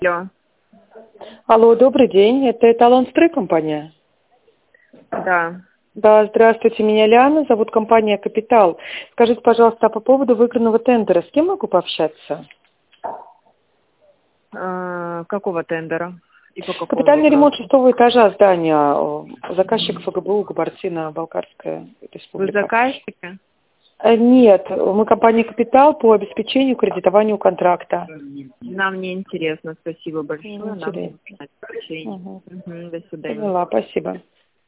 Алло. Алло, добрый день. Это Эталон Стройкомпания? Да. Да, здравствуйте, меня Лиана, зовут компания «Капитал». Скажите, пожалуйста, по поводу выигранного тендера, с кем могу пообщаться? Какого тендера? И по какому Капитальный ремонт вопросу? 6-го этажа здания, заказчик ФГБУ Кабардино-Балкарская Вы республика. заказчики? Нет, мы компания «Капитал» по обеспечению кредитованию контракта. Нам не интересно. Спасибо большое. Нам не Интересно. нужно обеспечение. Угу. До свидания. Поняла, спасибо.